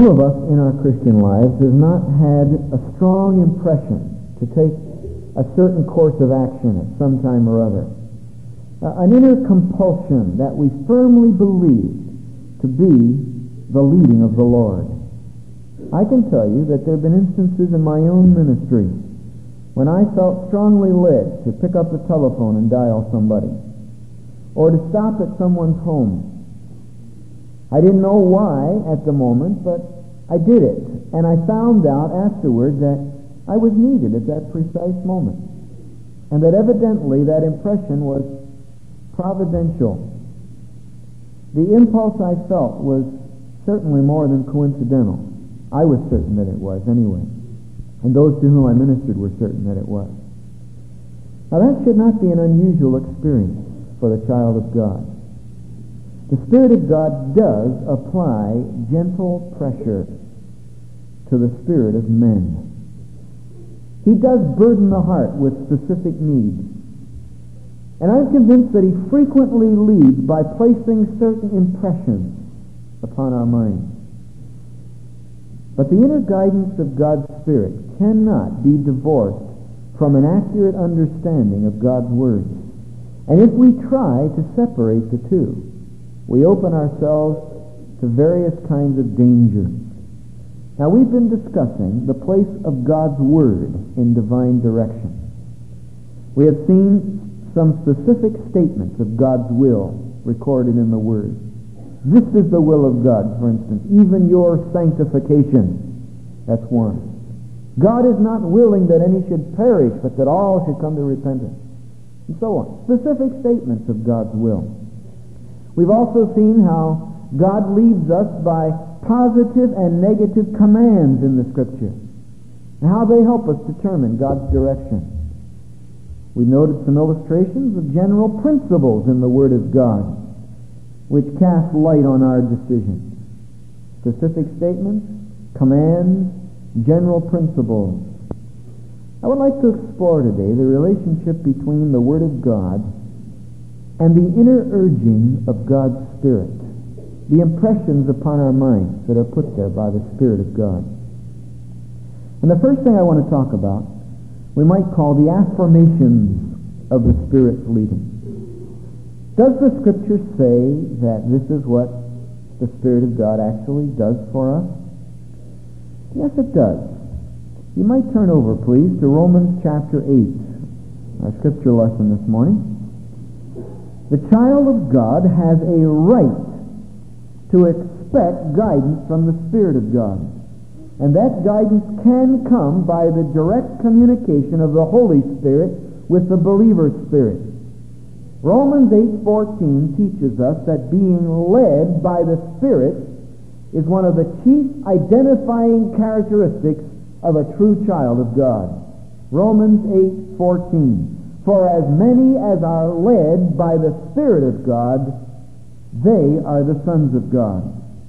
Who of us in our Christian lives has not had a strong impression to take a certain course of action at some time or other? An inner compulsion that we firmly believe to be the leading of the Lord. I can tell you that there have been instances in my own ministry when I felt strongly led to pick up the telephone and dial somebody, or to stop at someone's home. I didn't know why at the moment, but I did it, and I found out afterward that I was needed at that precise moment, and that evidently that impression was providential. The impulse I felt was certainly more than coincidental. I was certain that it was anyway, and those to whom I ministered were certain that it was. Now that should not be an unusual experience for the child of God. The Spirit of God does apply gentle pressure to the spirit of men. He does burden the heart with specific needs. And I'm convinced that He frequently leads by placing certain impressions upon our minds. But the inner guidance of God's Spirit cannot be divorced from an accurate understanding of God's Word. And if we try to separate the two, we open ourselves to various kinds of dangers. Now, we've been discussing the place of God's Word in divine direction. We have seen some specific statements of God's will recorded in the Word. This is the will of God, for instance, even your sanctification. That's one. God is not willing that any should perish, but that all should come to repentance. And so on. Specific statements of God's will. We've also seen how God leads us by positive and negative commands in the Scripture, and how they help us determine God's direction. We noted some illustrations of general principles in the Word of God, which cast light on our decisions. Specific statements, commands, general principles. I would like to explore today the relationship between the Word of God and the inner urging of God's Spirit, the impressions upon our minds that are put there by the Spirit of God. And the first thing I want to talk about, we might call the affirmations of the Spirit's leading. Does the Scripture say that this is what the Spirit of God actually does for us? Yes, it does. You might turn over, please, to Romans chapter 8, our Scripture lesson this morning. The child of God has a right to expect guidance from the Spirit of God. And that guidance can come by the direct communication of the Holy Spirit with the believer's spirit. Romans 8:14 teaches us that being led by the Spirit is one of the chief identifying characteristics of a true child of God. Romans 8:14. For as many as are led by the Spirit of God, they are the sons of God.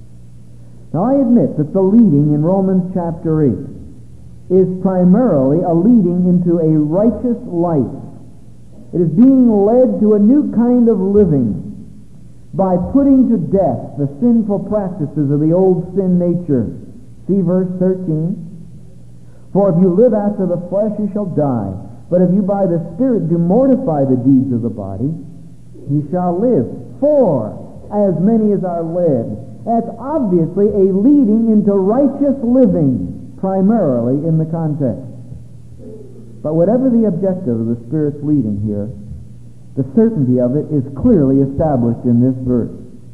Now I admit that the leading in Romans chapter 8 is primarily a leading into a righteous life. It is being led to a new kind of living by putting to death the sinful practices of the old sin nature. See verse 13. For if you live after the flesh, you shall die. But if you by the Spirit do mortify the deeds of the body, you shall live. For as many as are led. That's obviously a leading into righteous living, primarily in the context. But whatever the objective of the Spirit's leading here, the certainty of it is clearly established in this verse.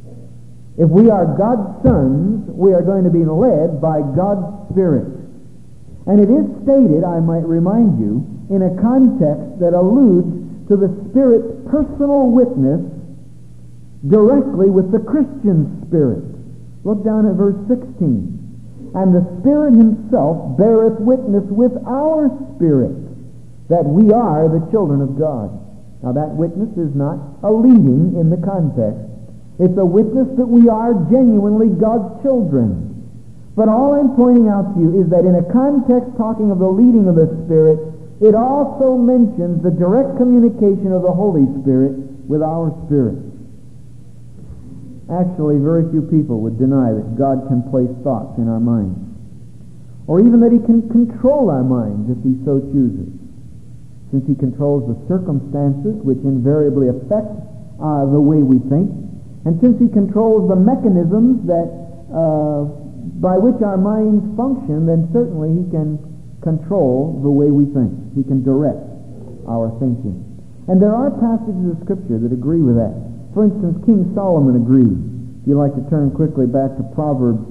If we are God's sons, we are going to be led by God's Spirit. And it is stated, I might remind you, in a context that alludes to the Spirit's personal witness directly with the Christian spirit. Look down at verse 16. And the Spirit Himself beareth witness with our spirit that we are the children of God. Now that witness is not a leading in the context. It's a witness that we are genuinely God's children. But all I'm pointing out to you is that in a context talking of the leading of the Spirit, it also mentions the direct communication of the Holy Spirit with our spirit. Actually, very few people would deny that God can place thoughts in our minds, or even that He can control our minds if He so chooses, since He controls the circumstances which invariably affect the way we think, and since He controls the mechanisms that by which our minds function, then certainly He can control the way we think. He can direct our thinking. And there are passages of Scripture that agree with that. For instance, King Solomon agreed. If you'd like to turn quickly back to Proverbs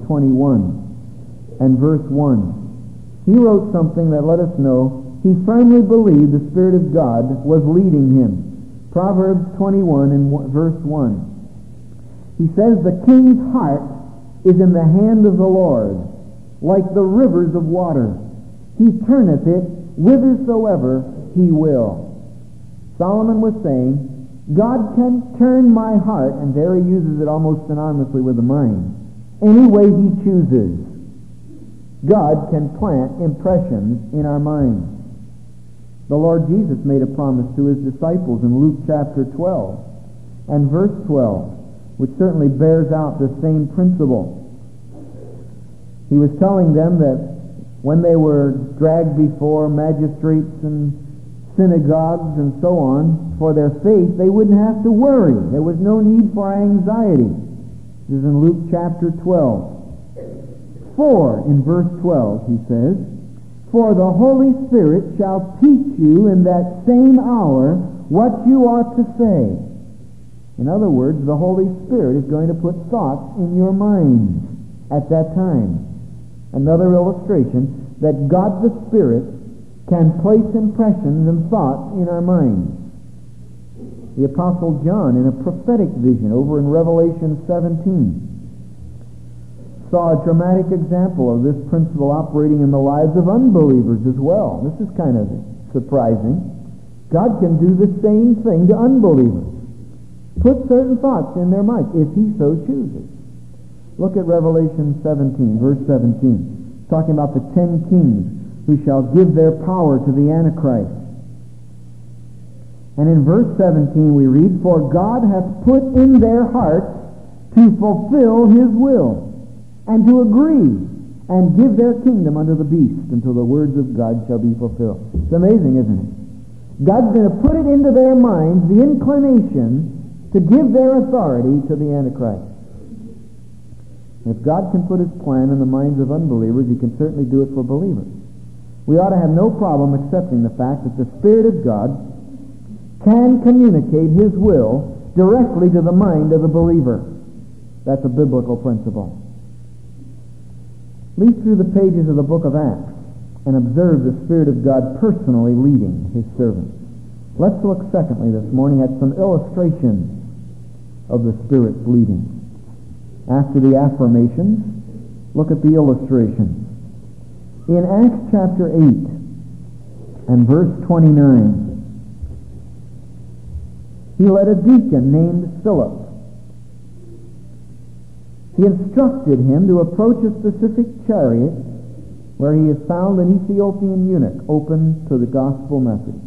21 and verse 1. He wrote something that let us know he firmly believed the Spirit of God was leading him. Proverbs 21 and verse 1. He says, "The king's heart is in the hand of the Lord, like the rivers of water. He turneth it whithersoever He will." Solomon was saying, God can turn my heart, and there he uses it almost synonymously with the mind, any way He chooses. God can plant impressions in our minds. The Lord Jesus made a promise to His disciples in Luke chapter 12 and verse 12, which certainly bears out the same principle. He was telling them that when they were dragged before magistrates and synagogues and so on for their faith, they wouldn't have to worry. There was no need for anxiety. This is in Luke chapter 12. For, in verse 12, he says, "For the Holy Spirit shall teach you in that same hour what you ought to say." In other words, the Holy Spirit is going to put thoughts in your mind at that time. Another illustration that God the Spirit can place impressions and thoughts in our minds. The Apostle John, in a prophetic vision over in Revelation 17, saw a dramatic example of this principle operating in the lives of unbelievers as well. This is kind of surprising. God can do the same thing to unbelievers. Put certain thoughts in their minds, if He so chooses. Look at Revelation 17, verse 17, talking about the 10 kings who shall give their power to the Antichrist. And in verse 17 we read, "For God hath put in their hearts to fulfill His will, and to agree, and give their kingdom unto the beast, until the words of God shall be fulfilled." It's amazing, isn't it? God's going to put it into their minds, the inclination to give their authority to the Antichrist. If God can put His plan in the minds of unbelievers, He can certainly do it for believers. We ought to have no problem accepting the fact that the Spirit of God can communicate His will directly to the mind of the believer. That's a biblical principle. Leaf through the pages of the book of Acts and observe the Spirit of God personally leading His servants. Let's look secondly this morning at some illustrations of the Spirit's leading. After the affirmations, look at the illustrations. In Acts chapter 8 and verse 29, He led a deacon named Philip. He instructed him to approach a specific chariot where he has found an Ethiopian eunuch open to the gospel message.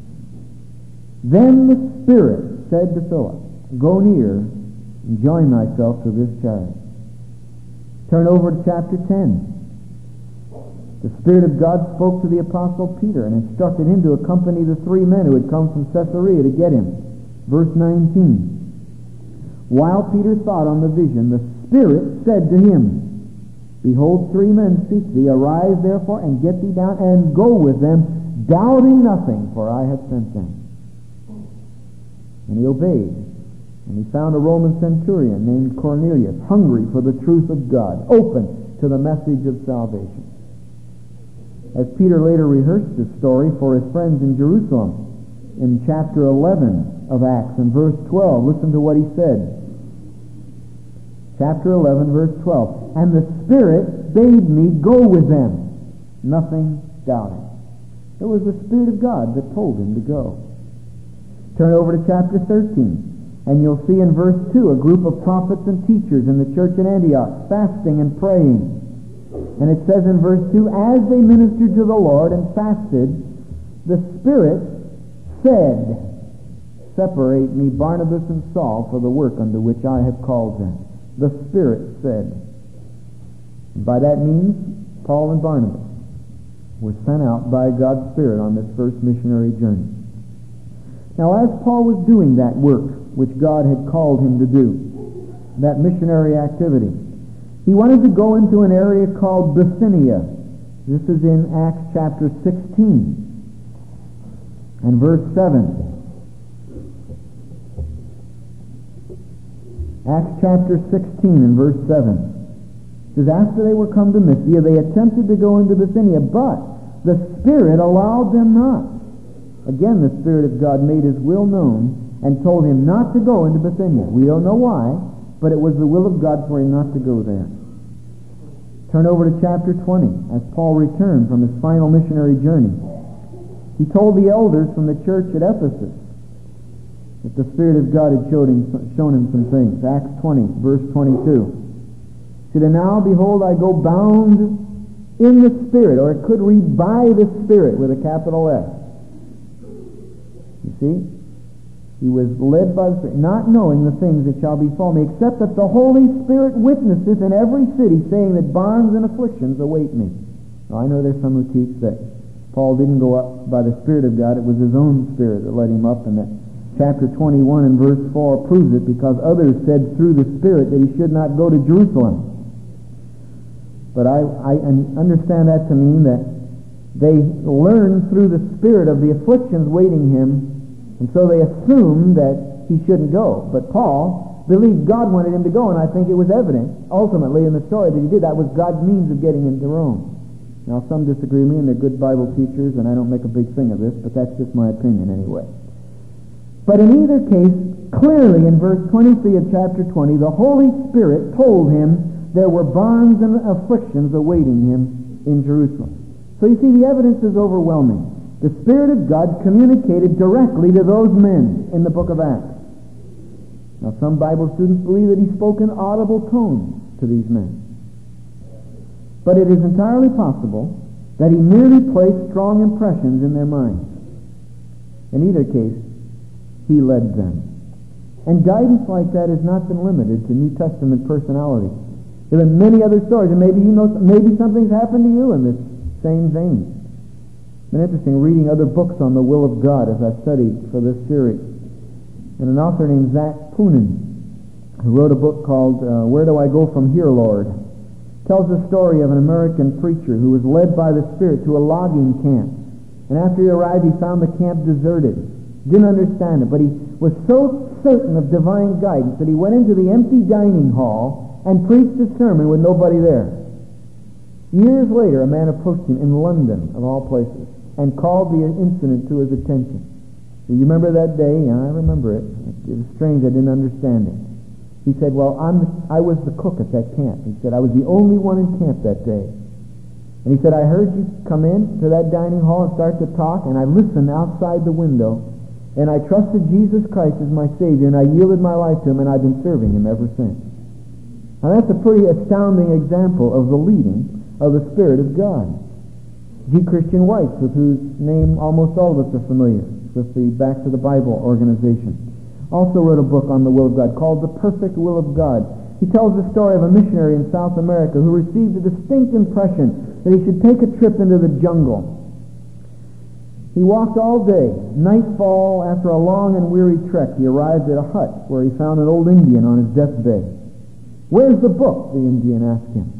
Then the Spirit said to Philip, "Go near and join thyself to this chariot." Turn over to chapter 10. The Spirit of God spoke to the Apostle Peter and instructed him to accompany the 3 men who had come from Caesarea to get him. Verse 19. While Peter thought on the vision, the Spirit said to him, "Behold, 3 men seek thee. Arise therefore and get thee down and go with them, doubting nothing, for I have sent them." And he obeyed. And he found a Roman centurion named Cornelius, hungry for the truth of God, open to the message of salvation. As Peter later rehearsed this story for his friends in Jerusalem, in chapter 11 of Acts and verse 12, listen to what he said. Chapter 11, verse 12. "And the Spirit bade me go with them, nothing doubting." It was the Spirit of God that told him to go. Turn over to chapter 13, and you'll see in verse 2 a group of prophets and teachers in the church in Antioch fasting and praying. And it says in verse 2, "As they ministered to the Lord and fasted, the Spirit said, separate me Barnabas and Saul for the work unto which I have called them. The Spirit said. And by that means, Paul and Barnabas were sent out by God's Spirit on this first missionary journey. Now, as Paul was doing that work which God had called him to do, that missionary activity, he wanted to go into an area called Bithynia. This is in Acts chapter 16 and verse 7. Acts chapter 16 and verse 7. It says, after they were come to Mysia, they attempted to go into Bithynia, but the Spirit allowed them not. Again, the Spirit of God made His will known and told him not to go into Bithynia. We don't know why, but it was the will of God for him not to go there. Turn over to chapter 20. As Paul returned from his final missionary journey, he told the elders from the church at Ephesus that the Spirit of God had shown him some things. Acts 20, verse 22. He said, and now, behold, I go bound in the Spirit, or it could read by the Spirit with a capital S. You see? He was led by the Spirit, not knowing the things that shall befall me, except that the Holy Spirit witnesseth in every city, saying that bonds and afflictions await me. Now, I know there's some who teach that Paul didn't go up by the Spirit of God. It was his own Spirit that led him up, and that chapter 21 and verse 4 proves it, because others said through the Spirit that he should not go to Jerusalem. But I understand that to mean that they learned through the Spirit of the afflictions waiting him, and so they assumed that he shouldn't go. But Paul believed God wanted him to go, and I think it was evident, ultimately, in the story that he did. That was God's means of getting into Rome. Now, some disagree with me, and they're good Bible teachers, and I don't make a big thing of this, but that's just my opinion anyway. But in either case, clearly in verse 23 of chapter 20, the Holy Spirit told him there were bonds and afflictions awaiting him in Jerusalem. So you see, the evidence is overwhelming. The Spirit of God communicated directly to those men in the book of Acts. Now, some Bible students believe that he spoke in audible tones to these men. But it is entirely possible that he merely placed strong impressions in their minds. In either case, he led them. And guidance like that has not been limited to New Testament personalities. There have been many other stories, and maybe you know, maybe something's happened to you in this same vein. It's been interesting reading other books on the will of God as I studied for this series. And an author named Zach Poonen, who wrote a book called Where Do I Go From Here, Lord?, tells the story of an American preacher who was led by the Spirit to a logging camp. And after he arrived, he found the camp deserted. Didn't understand it, but he was so certain of divine guidance that he went into the empty dining hall and preached a sermon with nobody there. Years later, a man approached him in London, of all places, and called the incident to his attention. Do you remember that day? Yeah, I remember it. It was strange. I didn't understand it. He said, well, I was the cook at that camp. He said, I was the only one in camp that day. And he said, I heard you come in to that dining hall and start to talk, and I listened outside the window, and I trusted Jesus Christ as my Savior, and I yielded my life to Him, and I've been serving Him ever since. Now, that's a pretty astounding example of the leading of the Spirit of God. G. Christian Weiss, with whose name almost all of us are familiar, with the Back to the Bible organization, also wrote a book on the will of God called The Perfect Will of God. He tells the story of a missionary in South America who received a distinct impression that he should take a trip into the jungle. He walked all day. Nightfall, after a long and weary trek, he arrived at a hut where he found an old Indian on his deathbed. Where's the book? The Indian asked him.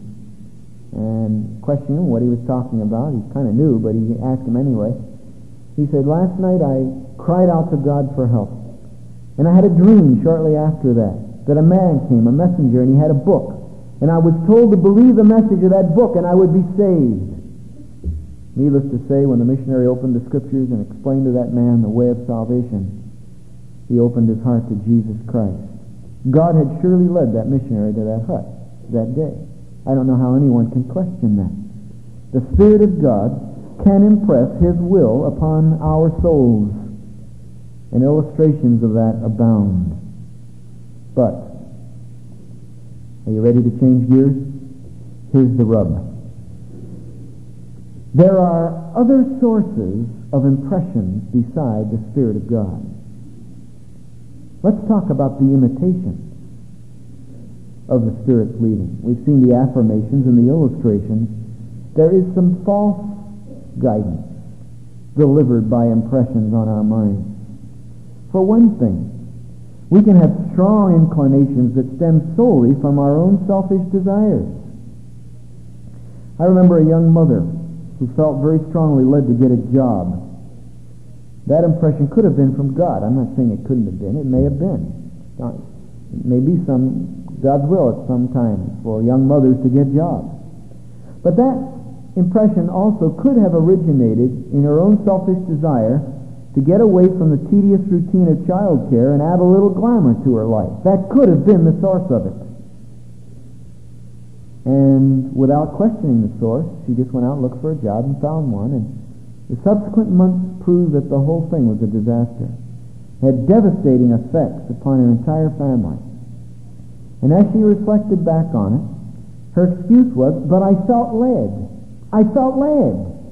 And questioning him what he was talking about, he kind of knew, but he asked him anyway. He said, last night I cried out to God for help. And I had a dream shortly after that a man came, a messenger, and he had a book. And I was told to believe the message of that book and I would be saved. Needless to say, when the missionary opened the Scriptures and explained to that man the way of salvation, he opened his heart to Jesus Christ. God had surely led that missionary to that hut that day. I don't know how anyone can question that. The Spirit of God can impress His will upon our souls, and illustrations of that abound. But, are you ready to change gears? Here's the rub. There are other sources of impressions beside the Spirit of God. Let's talk about the imitation of the Spirit's leading. We've seen the affirmations and the illustrations. There is some false guidance delivered by impressions on our minds. For one thing, we can have strong inclinations that stem solely from our own selfish desires. I remember a young mother who felt very strongly led to get a job. That impression could have been from God. I'm not saying it couldn't have been. It may have been. It may be God's will at some time for young mothers to get jobs. But that impression also could have originated in her own selfish desire to get away from the tedious routine of child care and add a little glamour to her life. That could have been the source of it. And without questioning the source, she just went out and looked for a job and found one, and the subsequent months proved that the whole thing was a disaster. It had devastating effects upon her entire family. And as she reflected back on it, her excuse was, "But I felt led. I felt led."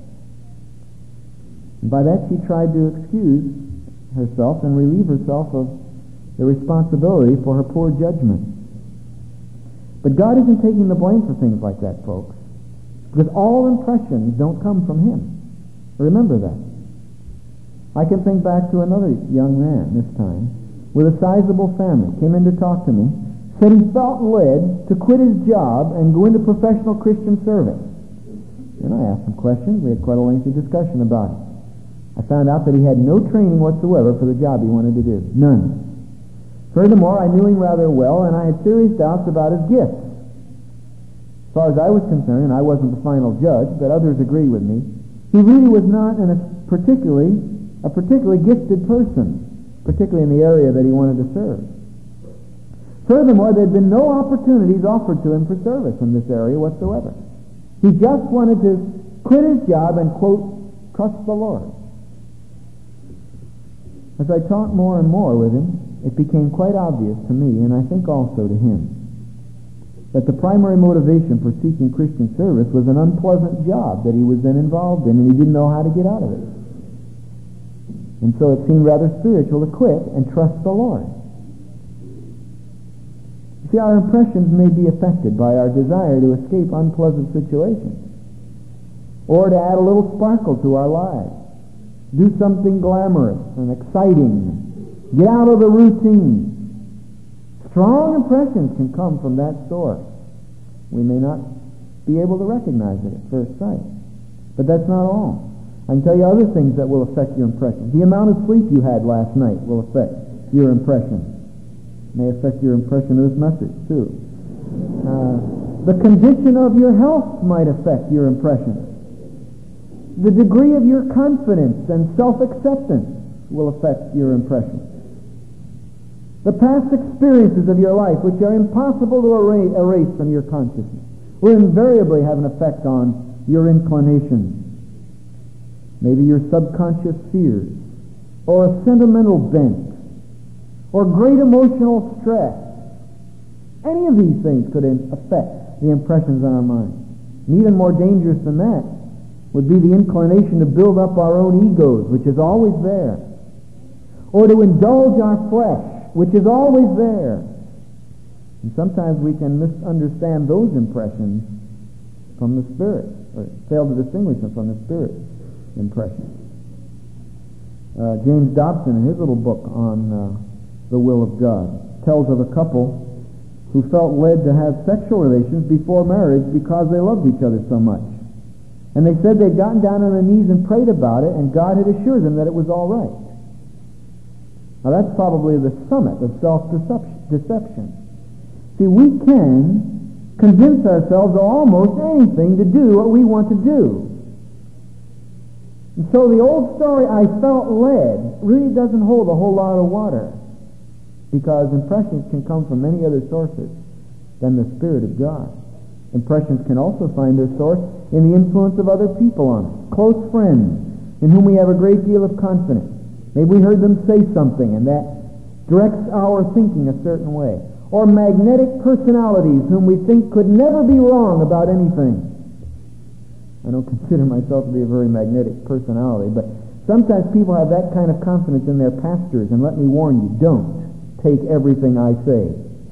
And by that she tried to excuse herself and relieve herself of the responsibility for her poor judgment. But God isn't taking the blame for things like that, folks, because all impressions don't come from Him. Remember that. I can think back to another young man this time with a sizable family. Came in to talk to me. Said he felt led to quit his job and go into professional Christian service. And I asked him questions. We had quite a lengthy discussion about it. I found out that he had no training whatsoever for the job he wanted to do. None. Furthermore, I knew him rather well, and I had serious doubts about his gifts. As far as I was concerned, and I wasn't the final judge, but others agreed with me, he really was not a particularly gifted person, particularly in the area that he wanted to serve. Furthermore, there had been no opportunities offered to him for service in this area whatsoever. He just wanted to quit his job and, quote, trust the Lord. As I talked more and more with him, it became quite obvious to me, and I think also to him, that the primary motivation for seeking Christian service was an unpleasant job that he was then involved in, and he didn't know how to get out of it. And so it seemed rather spiritual to quit and trust the Lord. You see, our impressions may be affected by our desire to escape unpleasant situations, or to add a little sparkle to our lives, do something glamorous and exciting, get out of the routine. Strong impressions can come from that source. We may not be able to recognize it at first sight, but that's not all. I can tell you other things that will affect your impressions. The amount of sleep you had last night will affect your impression. May affect your impression of this message too. The condition of your health might affect your impression. The degree of your confidence and self-acceptance will affect your impression. The past experiences of your life, which are impossible to erase from your consciousness, will invariably have an effect on your inclinations. Maybe your subconscious fears, or a sentimental bent, or great emotional stress. Any of these things could affect the impressions on our mind. And even more dangerous than that would be the inclination to build up our own egos, which is always there, or to indulge our flesh, which is always there. And sometimes we can misunderstand those impressions from the Spirit, or fail to distinguish them from the Spirit impressions. James Dobson, in his little book on the will of God, tells of a couple who felt led to have sexual relations before marriage because they loved each other so much. And they said they'd gotten down on their knees and prayed about it, and God had assured them that it was all right. Now that's probably the summit of self-deception. See, we can convince ourselves of almost anything to do what we want to do. And so the old story, I felt led, really doesn't hold a whole lot of water, because impressions can come from many other sources than the Spirit of God. Impressions can also find their source in the influence of other people on us, close friends in whom we have a great deal of confidence. Maybe we heard them say something and that directs our thinking a certain way. Or magnetic personalities whom we think could never be wrong about anything. I don't consider myself to be a very magnetic personality, but sometimes people have that kind of confidence in their pastors, and let me warn you, don't take everything I say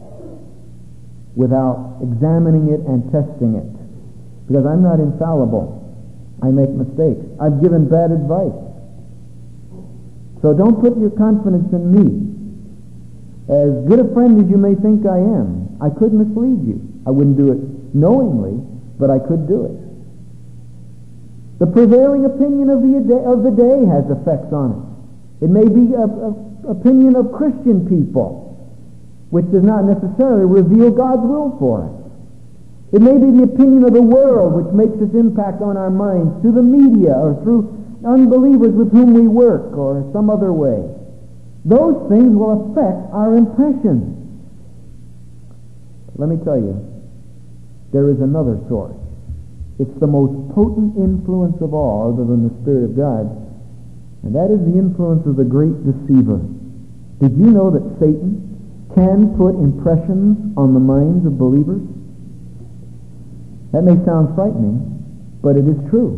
without examining it and testing it. Because I'm not infallible. I make mistakes. I've given bad advice. So don't put your confidence in me. As good a friend as you may think I am, I could mislead you. I wouldn't do it knowingly, but I could do it. The prevailing opinion of the day has effects on it. It may be an opinion of Christian people, which does not necessarily reveal God's will for us. It may be the opinion of the world, which makes its impact on our minds through the media or through unbelievers with whom we work or some other way. Those things will affect our impressions. Let me tell you, there is another source. It's the most potent influence of all, other than the Spirit of God, and that is the influence of the great deceiver. Did you know that Satan can put impressions on the minds of believers? That may sound frightening, but it is true.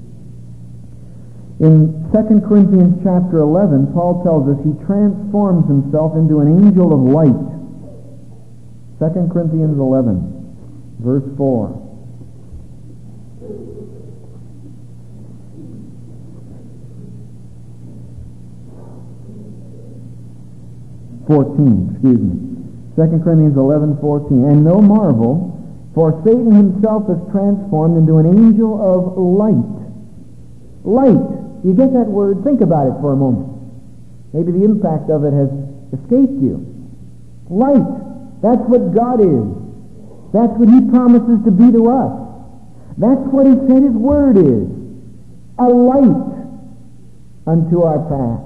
In 2 Corinthians chapter 11, Paul tells us he transforms himself into an angel of light. 2 Corinthians 11, verse 4. Excuse me. 2 Corinthians 11:14. And no marvel, for Satan himself is transformed into an angel of light. Light. You get that word? Think about it for a moment. Maybe the impact of it has escaped you. Light. That's what God is. That's what He promises to be to us. That's what He said His Word is. A light unto our path.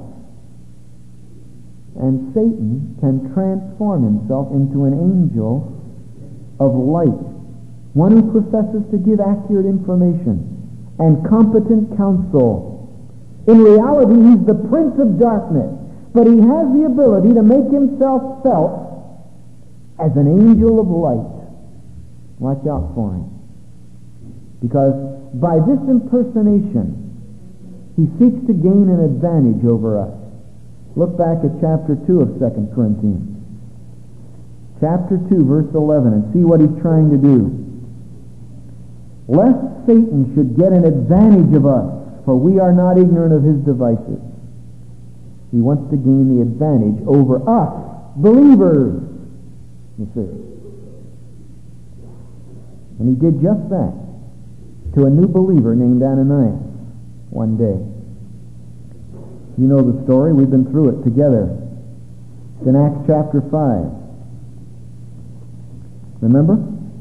And Satan can transform himself into an angel of light. One who professes to give accurate information and competent counsel. In reality, he's the prince of darkness, but he has the ability to make himself felt as an angel of light. Watch out for him. Because by this impersonation, he seeks to gain an advantage over us. Look back at chapter 2 of 2 Corinthians. Chapter 2, verse 11, and see what he's trying to do. Lest Satan should get an advantage of us, for we are not ignorant of his devices. He wants to gain the advantage over us, believers. You see. And he did just that to a new believer named Ananias one day. You know the story. We've been through it together. It's in Acts chapter 5. Remember?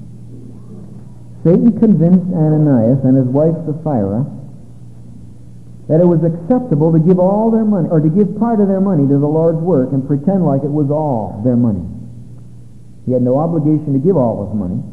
Satan convinced Ananias and his wife Sapphira that it was acceptable to give all their money, or to give part of their money to the Lord's work and pretend like it was all their money. He had no obligation to give all his money,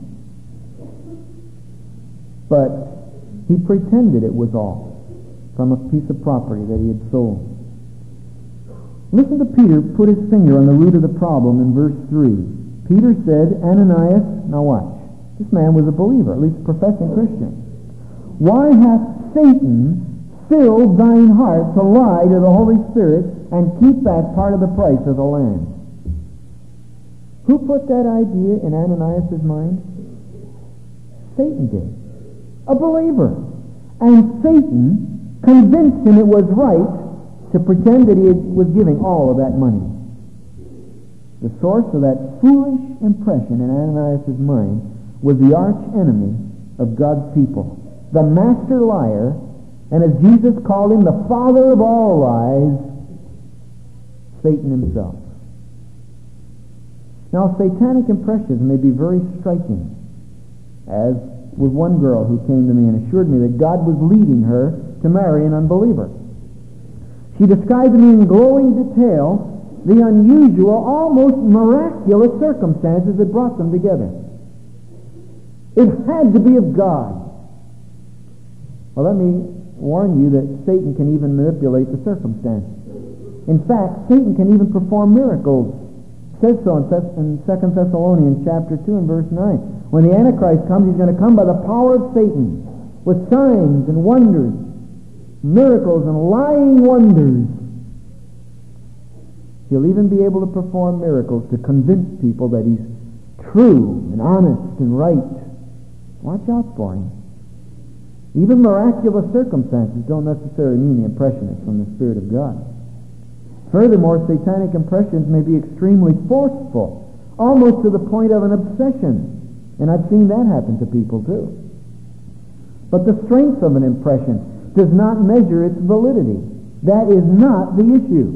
but he pretended it was all from a piece of property that he had sold. Listen to Peter put his finger on the root of the problem in verse 3. Peter said, Ananias, now watch. This man was a believer, at least a professing Christian. Why hath Satan filled thine heart to lie to the Holy Spirit and keep back part of the price of the land? Who put that idea in Ananias' mind? Satan did. A believer. And Satan convinced him it was right to pretend that he was giving all of that money. The source of that foolish impression in Ananias' mind was the arch enemy of God's people, the master liar, and as Jesus called him, the father of all lies, Satan himself. Now, satanic impressions may be very striking, as with one girl who came to me and assured me that God was leading her to marry an unbeliever. She described to me in glowing detail the unusual, almost miraculous circumstances that brought them together. It had to be of God. Well, let me warn you that Satan can even manipulate the circumstances. In fact, Satan can even perform miracles. It says so in 2 Thessalonians chapter 2 and verse 9. When the Antichrist comes, he's going to come by the power of Satan with signs and wonders, miracles and lying wonders. He'll even be able to perform miracles to convince people that he's true and honest and right. Watch out for him. Even miraculous circumstances don't necessarily mean the impression is from the Spirit of God. Furthermore, satanic impressions may be extremely forceful, almost to the point of an obsession. And I've seen that happen to people too. But the strength of an impression does not measure its validity. That is not the issue.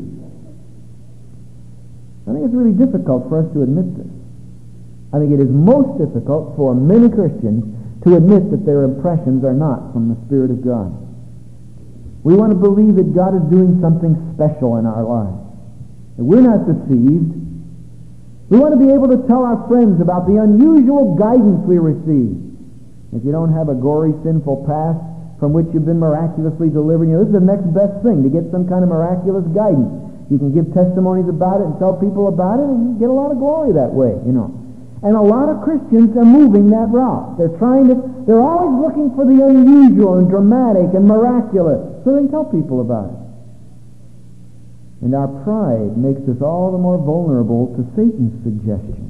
I think it's really difficult for us to admit this. I think it is most difficult for many Christians to admit that their impressions are not from the Spirit of God. We want to believe that God is doing something special in our lives. That we're not deceived. We want to be able to tell our friends about the unusual guidance we receive. If you don't have a gory, sinful past from which you've been miraculously delivered, this is the next best thing, to get some kind of miraculous guidance. You can give testimonies about it and tell people about it and get a lot of glory that way, And a lot of Christians are moving that route. They're always looking for the unusual and dramatic and miraculous so they can tell people about it. And our pride makes us all the more vulnerable to Satan's suggestions.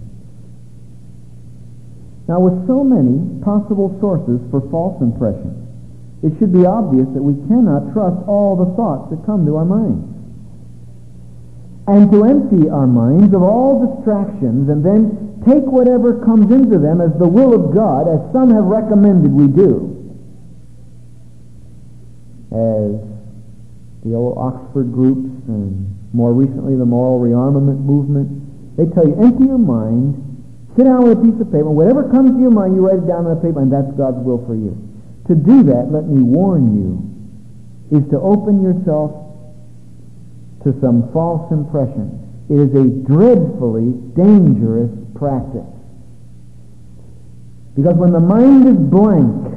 Now, with so many possible sources for false impressions, it should be obvious that we cannot trust all the thoughts that come to our minds. And to empty our minds of all distractions and then take whatever comes into them as the will of God, as some have recommended we do. As the old Oxford groups and more recently the moral rearmament movement, they tell you, empty your mind, sit down with a piece of paper, and whatever comes to your mind, you write it down on a paper, and that's God's will for you. To do that, let me warn you, is to open yourself to some false impressions. It is a dreadfully dangerous practice. Because when the mind is blank,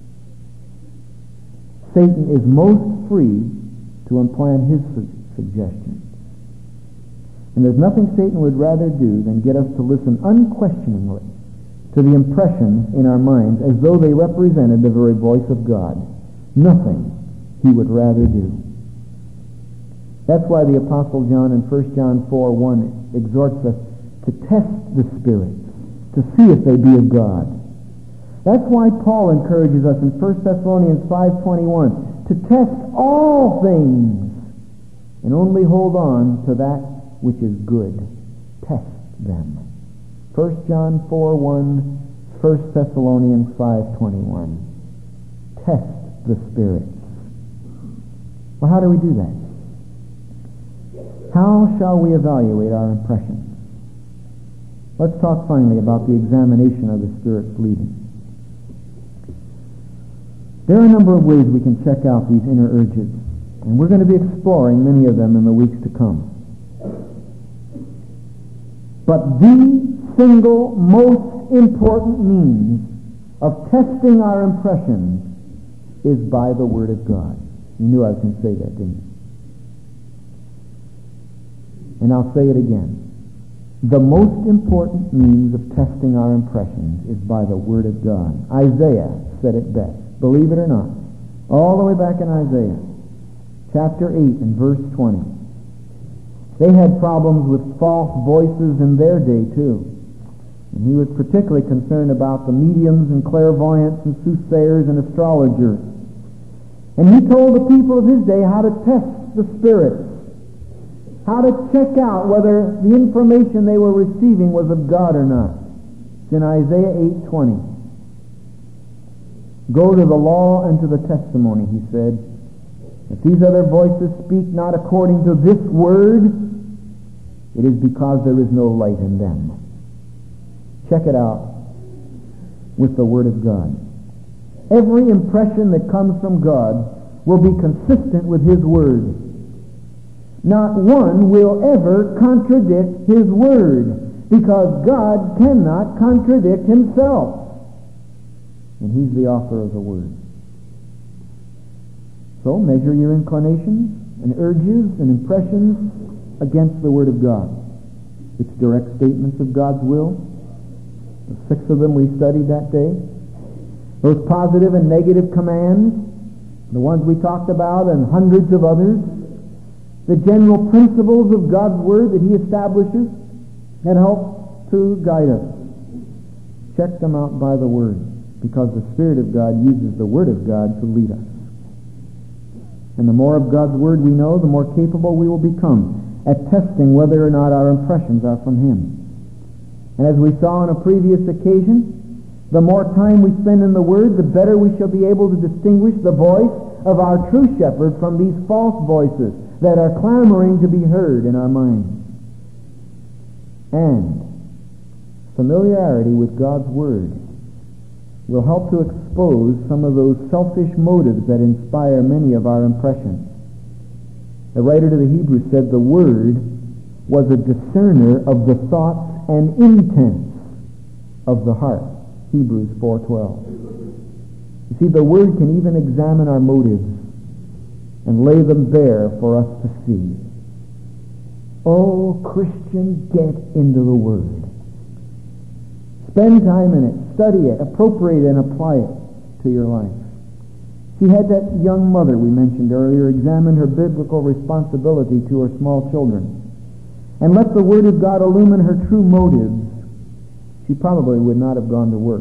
Satan is most free to implant his suggestions. And there's nothing Satan would rather do than get us to listen unquestioningly to the impressions in our minds as though they represented the very voice of God. Nothing he would rather do. That's why the Apostle John in 1 John 4:1 exhorts us to test the spirits, to see if they be of God. That's why Paul encourages us in 1 Thessalonians 5:21 to test all things and only hold on to that which is good. Test them. 1 John 4:1, 1 Thessalonians 5:21. Test the spirits. Well, how do we do that? How shall we evaluate our impressions? Let's talk finally about the examination of the Spirit's leading. There are a number of ways we can check out these inner urges, and we're going to be exploring many of them in the weeks to come. But the single most important means of testing our impressions is by the Word of God. You knew I was going to say that, didn't you? And I'll say it again. The most important means of testing our impressions is by the Word of God. Isaiah said it best. Believe it or not. All the way back in Isaiah, chapter 8 and verse 20. They had problems with false voices in their day too. And he was particularly concerned about the mediums and clairvoyants and soothsayers and astrologers. And he told the people of his day how to test the spirits, how to check out whether the information they were receiving was of God or not. It's in Isaiah 8:20. Go to the law and to the testimony, he said. If these other voices speak not according to this word, it is because there is no light in them. Check it out with the Word of God. Every impression that comes from God will be consistent with His Word. Not one will ever contradict His Word, because God cannot contradict Himself. And He's the author of the Word. So measure your inclinations and urges and impressions against the Word of God. Its direct statements of God's will. The 6 of them we studied that day. Those positive and negative commands, the ones we talked about, and hundreds of others. the general principles of God's Word that He establishes and helps to guide us. Check them out by the Word, because the Spirit of God uses the Word of God to lead us. And the more of God's Word we know, the more capable we will become at testing whether or not our impressions are from Him. And as we saw on a previous occasion, the more time we spend in the Word, the better we shall be able to distinguish the voice of our true shepherd from these false voices that are clamoring to be heard in our minds. And familiarity with God's Word will help to expose some of those selfish motives that inspire many of our impressions. The writer to the Hebrews said the Word was a discerner of the thoughts and intents of the heart. Hebrews 4:12. You see, the Word can even examine our motives and lay them bare for us to see. Oh, Christian, get into the Word. Spend time in it, study it, appropriate it, and apply it to your life. She had that young mother we mentioned earlier examine her biblical responsibility to her small children and let the Word of God illumine her true motives. She probably would not have gone to work.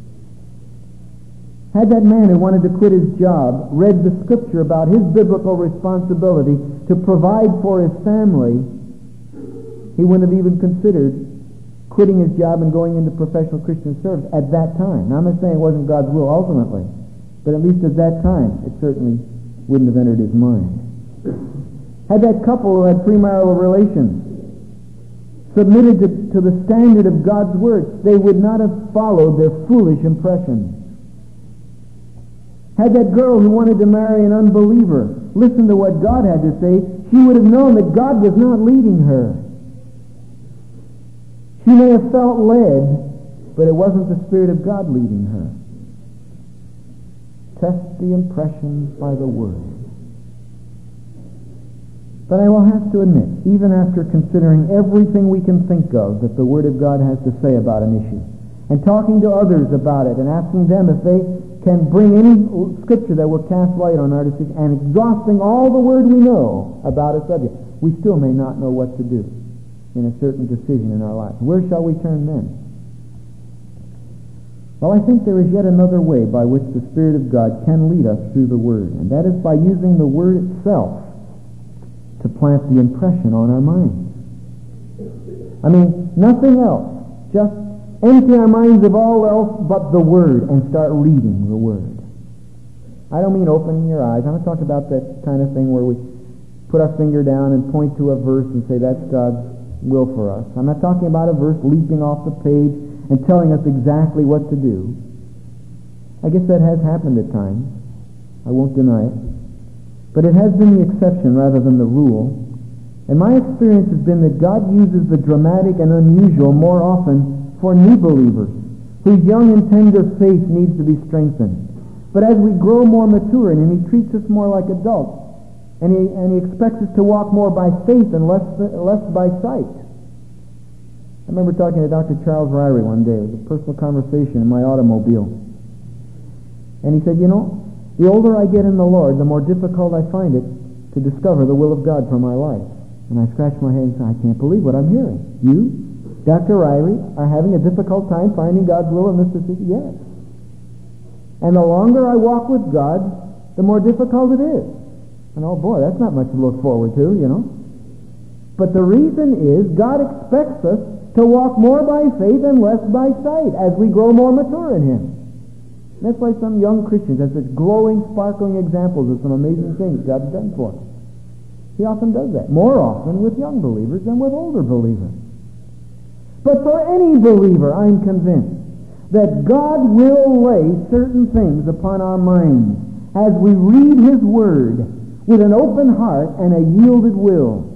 Had that man who wanted to quit his job read the Scripture about his biblical responsibility to provide for his family, he wouldn't have even considered quitting his job and going into professional Christian service at that time. Now, I'm not saying it wasn't God's will ultimately, but at least at that time, it certainly wouldn't have entered his mind. Had that couple who had premarital relations submitted to the standard of God's Word, they would not have followed their foolish impressions. Had that girl who wanted to marry an unbeliever listened to what God had to say, she would have known that God was not leading her. She may have felt led, but it wasn't the Spirit of God leading her. Test the impressions by the Word. But I will have to admit, even after considering everything we can think of that the Word of God has to say about an issue, and talking to others about it, and asking them if they can bring any Scripture that will cast light on our decision, and exhausting all the Word we know about a subject, we still may not know what to do in a certain decision in our life. Where shall we turn then? Well, I think there is yet another way by which the Spirit of God can lead us through the Word, and that is by using the Word itself to plant the impression on our minds. I mean, nothing else. Just empty our minds of all else but the Word and start reading the Word. I don't mean opening your eyes. I'm not talking about that kind of thing where we put our finger down and point to a verse and say that's God's will for us. I'm not talking about a verse leaping off the page and telling us exactly what to do. I guess that has happened at times. I won't deny it. But it has been the exception rather than the rule. And my experience has been that God uses the dramatic and unusual more often for new believers, whose young and tender faith needs to be strengthened. But as we grow more mature in Him, He treats us more like adults. And he expects us to walk more by faith and less by sight. I remember talking to Dr. Charles Ryrie one day. It was a personal conversation in my automobile. And he said, you know, the older I get in the Lord, the more difficult I find it to discover the will of God for my life. And I scratched my head and said, I can't believe what I'm hearing. You, Dr. Ryrie, are having a difficult time finding God's will in this decision? Yes. And the longer I walk with God, the more difficult it is. And oh boy, that's not much to look forward to, you know. But the reason is God expects us to walk more by faith and less by sight as we grow more mature in Him. And that's why some young Christians have such glowing, sparkling examples of some amazing things God's done for them. He often does that, more often with young believers than with older believers. But for any believer, I'm convinced that God will lay certain things upon our minds as we read His Word with an open heart and a yielded will.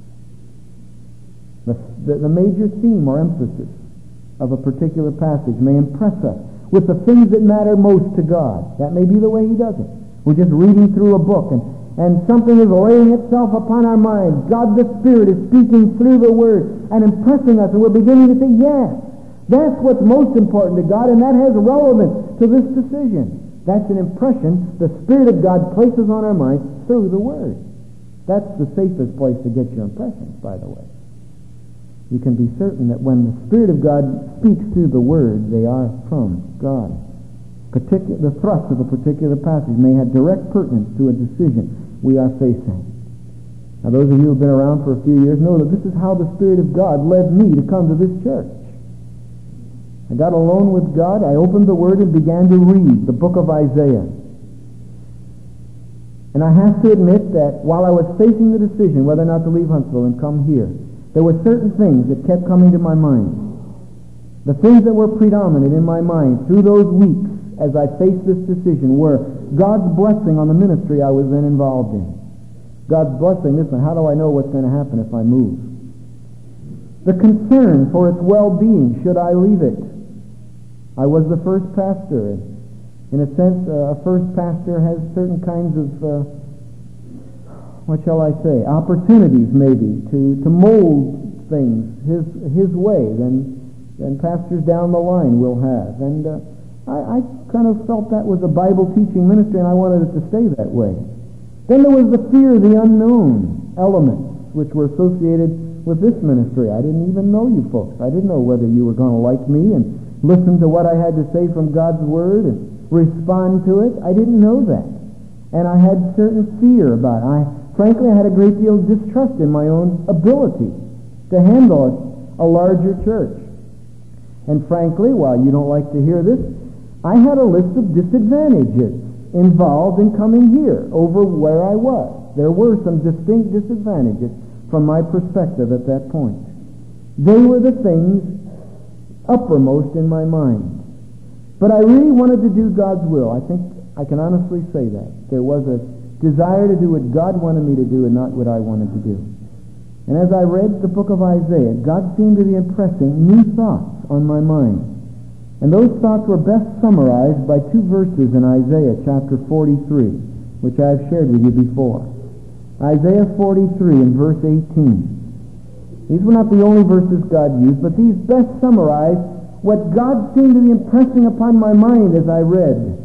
The major theme or emphasis of a particular passage may impress us with the things that matter most to God. That may be the way He does it. We're just reading through a book and something is laying itself upon our minds. God the Spirit is speaking through the Word and impressing us, and we're beginning to say, yes, that's what's most important to God, and that has relevance to this decision. That's an impression the Spirit of God places on our minds through the Word. That's the safest place to get your impressions, by the way. You can be certain that when the Spirit of God speaks through the Word, they are from God. The thrust of a particular passage may have direct pertinence to a decision we are facing. Now, those of you who have been around for a few years know that this is how the Spirit of God led me to come to this church. I got alone with God, I opened the Word and began to read the book of Isaiah. And I have to admit that while I was facing the decision whether or not to leave Huntsville and come here, there were certain things that kept coming to my mind. The things that were predominant in my mind through those weeks as I faced this decision were God's blessing on the ministry I was then involved in. God's blessing, listen, how do I know what's going to happen if I move? The concern for its well-being, should I leave it? I was the first pastor. In a sense, a first pastor has certain kinds of, opportunities maybe to mold things his way than pastors down the line will have. And I kind of felt that was a Bible teaching ministry, and I wanted it to stay that way. Then there was the fear of the unknown elements which were associated with this ministry. I didn't even know you folks. I didn't know whether you were going to like me and listen to what I had to say from God's Word and respond to it. I didn't know that. And I had certain fear about it. Frankly, I had a great deal of distrust in my own ability to handle a larger church. And frankly, while you don't like to hear this, I had a list of disadvantages involved in coming here over where I was. There were some distinct disadvantages from my perspective at that point. They were the things uppermost in my mind. But I really wanted to do God's will. I think I can honestly say that. There was a desire to do what God wanted me to do and not what I wanted to do. And as I read the book of Isaiah, God seemed to be impressing new thoughts on my mind. And those thoughts were best summarized by two verses in Isaiah chapter 43, which I have shared with you before. Isaiah 43 and verse 18. These were not the only verses God used, but these best summarize what God seemed to be impressing upon my mind as I read.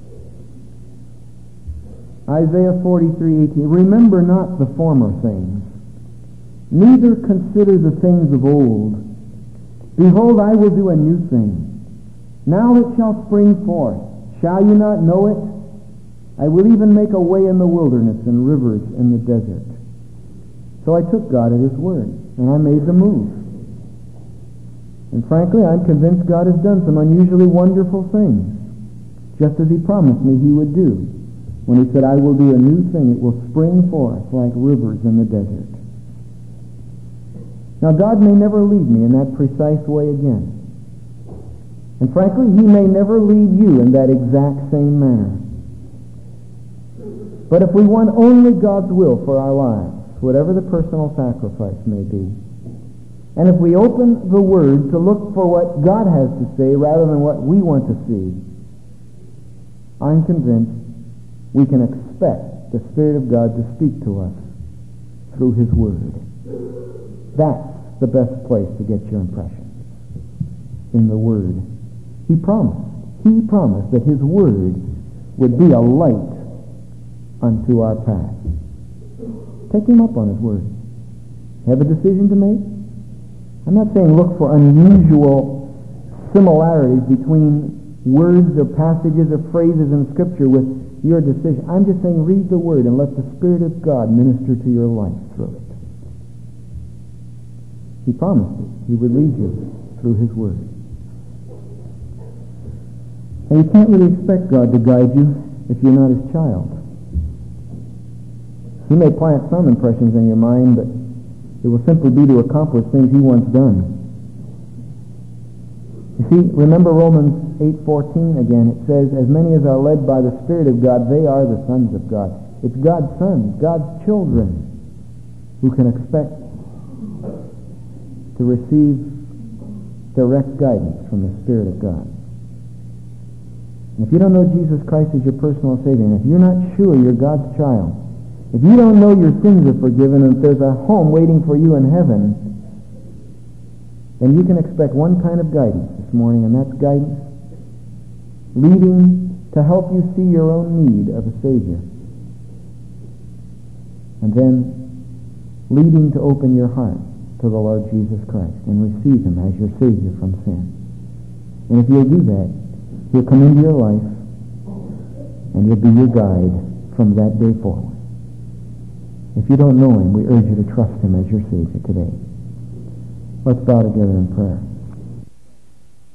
Isaiah 43:18. Remember not the former things, neither consider the things of old. Behold, I will do a new thing. Now it shall spring forth. Shall you not know it? I will even make a way in the wilderness and rivers in the desert. So I took God at His word, and I made the move. And frankly, I'm convinced God has done some unusually wonderful things, just as He promised me He would do. When He said, I will do a new thing, it will spring forth like rivers in the desert. Now, God may never lead me in that precise way again. And frankly, He may never lead you in that exact same manner. But if we want only God's will for our lives, whatever the personal sacrifice may be, and if we open the Word to look for what God has to say rather than what we want to see, I'm convinced we can expect the Spirit of God to speak to us through His Word. That's the best place to get your impressions, in the Word. He promised that His Word would be a light unto our path. Take Him up on His Word. Have a decision to make? I'm not saying look for unusual similarities between words or passages or phrases in Scripture with your decision. I'm just saying read the Word and let the Spirit of God minister to your life through it. He promised it. He would lead you through His Word. And you can't really expect God to guide you if you're not His child. He may plant some impressions in your mind, but it will simply be to accomplish things He wants done. You see, remember Romans 8:14 again. It says, as many as are led by the Spirit of God, they are the sons of God. It's God's sons, God's children, who can expect to receive direct guidance from the Spirit of God. And if you don't know Jesus Christ as your personal Savior, and if you're not sure you're God's child, if you don't know your sins are forgiven and if there's a home waiting for you in heaven, then you can expect one kind of guidance this morning, and that's guidance leading to help you see your own need of a Savior. And then leading to open your heart to the Lord Jesus Christ and receive Him as your Savior from sin. And if you'll do that, He'll come into your life and He'll be your guide from that day forward. If you don't know Him, we urge you to trust Him as your Savior today. Let's bow together in prayer.